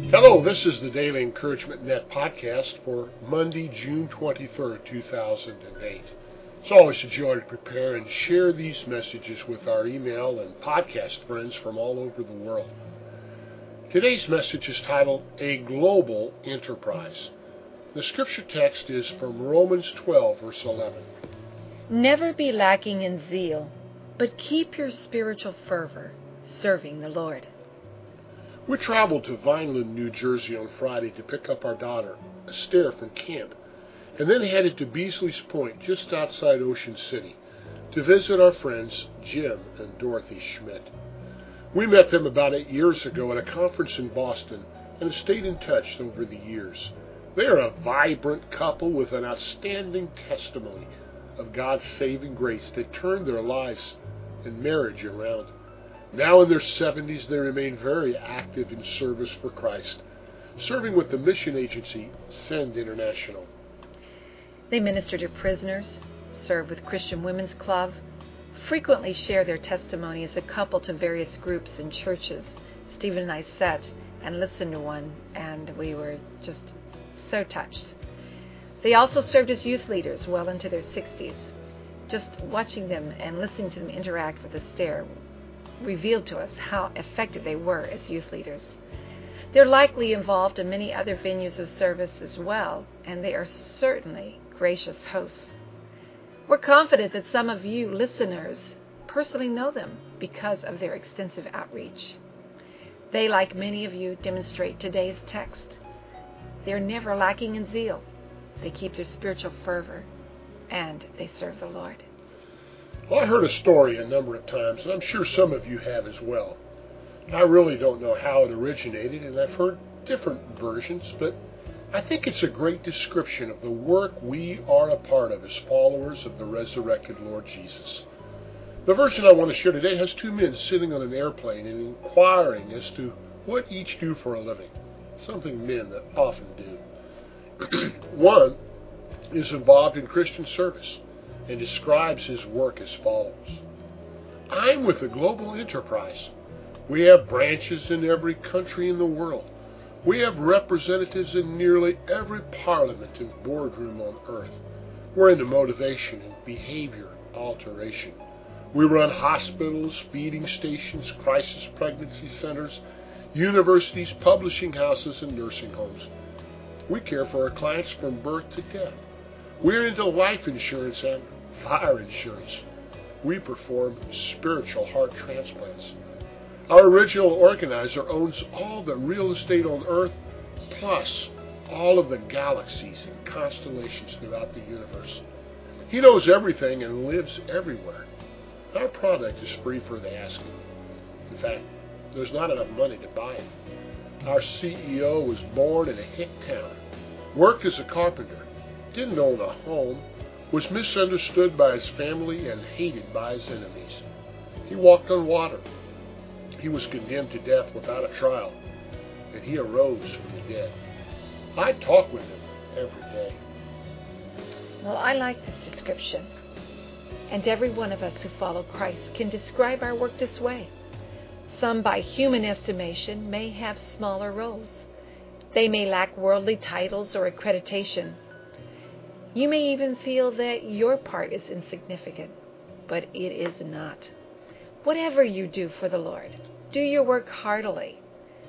Hello, this is the Daily Encouragement Net podcast for Monday, June 23rd, 2008. It's always a joy to prepare and share these messages with our email and podcast friends from all over the world. Today's message is titled, A Global Enterprise. The scripture text is from Romans 12, verse 11. Never be lacking in zeal, but keep your spiritual fervor, serving the Lord. We traveled to Vineland, New Jersey on Friday to pick up our daughter, Esther, from camp, and then headed to Beasley's Point, just outside Ocean City, to visit our friends Jim and Dorothy Schmidt. We met them about 8 years ago at a conference in Boston and have stayed in touch over the years. They are a vibrant couple with an outstanding testimony of God's saving grace that turned their lives and marriage around. Now in their 70s, they remain very active in service for Christ, serving with the mission agency Send International. They minister to prisoners, serve with Christian Women's Club, frequently share their testimony as a couple to various groups and churches. Stephen and I sat and listened to one, and we were just so touched. They also served as youth leaders well into their 60s. Just watching them and listening to them interact with Esther revealed to us how effective they were as youth leaders. They're likely involved in many other venues of service as well, and they are certainly gracious hosts. We're confident that some of you listeners personally know them because of their extensive outreach. They, like many of you, demonstrate today's text. They're never lacking in zeal. They keep their spiritual fervor, and they serve the Lord. Well, I heard a story a number of times, and I'm sure some of you have as well. I really don't know how it originated, and I've heard different versions, but I think it's a great description of the work we are a part of as followers of the resurrected Lord Jesus. The version I want to share today has two men sitting on an airplane and inquiring as to what each do for a living, something men that often do. One is involved in Christian service and describes his work as follows. I'm with a global enterprise. We have branches in every country in the world. We have representatives in nearly every parliament and boardroom on earth. We're into motivation and behavior alteration. We run hospitals, feeding stations, crisis pregnancy centers, universities, publishing houses, and nursing homes. We care for our clients from birth to death. We're into life insurance and fire insurance. We perform spiritual heart transplants. Our original organizer owns all the real estate on Earth, plus all of the galaxies and constellations throughout the universe. He knows everything and lives everywhere. Our product is free for the asking. In fact, there's not enough money to buy it. Our CEO was born in a hick town, worked as a carpenter, didn't own a home, was misunderstood by his family and hated by his enemies. He walked on water. He was condemned to death without a trial, and he arose from the dead. I talk with him every day. Well, I like this description. And every one of us who follow Christ can describe our work this way. Some, by human estimation, may have smaller roles. They may lack worldly titles or accreditation. You may even feel that your part is insignificant, but it is not. Whatever you do for the Lord, do your work heartily,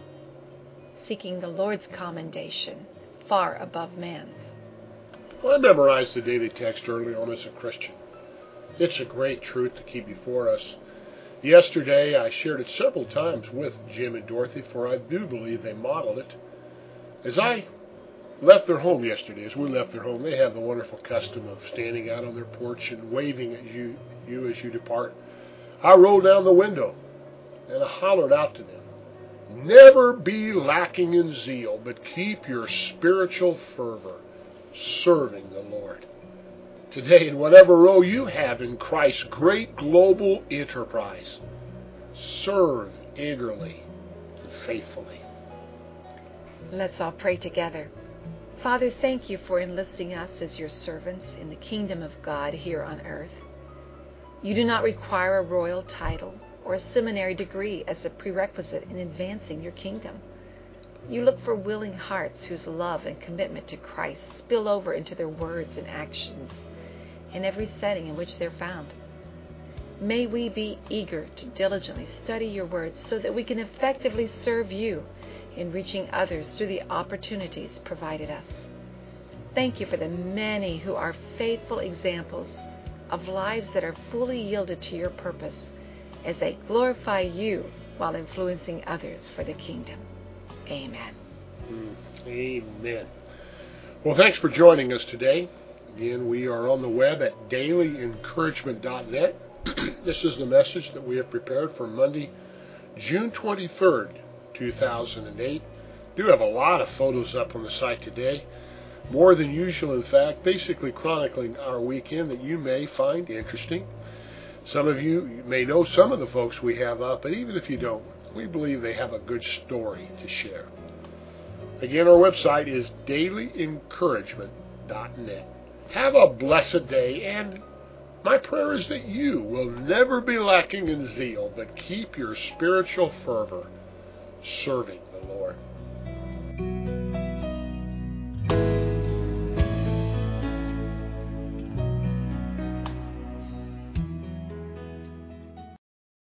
seeking the Lord's commendation far above man's. Well, I memorized the daily text early on as a Christian. It's a great truth to keep before us. Yesterday, I shared it several times with Jim and Dorothy, for I do believe they modeled it. As I left their home yesterday, as we left their home, they have the wonderful custom of standing out on their porch and waving at you as you depart. I rolled down the window and I hollered out to them, never be lacking in zeal, but keep your spiritual fervor, serving the Lord. Today, in whatever role you have in Christ's great global enterprise, serve eagerly and faithfully. Let's all pray together. Father, thank you for enlisting us as your servants in the kingdom of God here on earth. You do not require a royal title or a seminary degree as a prerequisite in advancing your kingdom. You look for willing hearts whose love and commitment to Christ spill over into their words and actions in every setting in which they're found. May we be eager to diligently study your words so that we can effectively serve you in reaching others through the opportunities provided us. Thank you for the many who are faithful examples of lives that are fully yielded to your purpose as they glorify you while influencing others for the kingdom. Amen. Amen. Well, thanks for joining us today. Again, we are on the web at dailyencouragement.net. This is the message that we have prepared for Monday, June 23rd, 2008. We do have a lot of photos up on the site today. More than usual, in fact, basically chronicling our weekend that you may find interesting. Some of you may know some of the folks we have up, but even if you don't, we believe they have a good story to share. Again, our website is dailyencouragement.net. Have a blessed day, and my prayer is that you will never be lacking in zeal, but keep your spiritual fervor serving the Lord.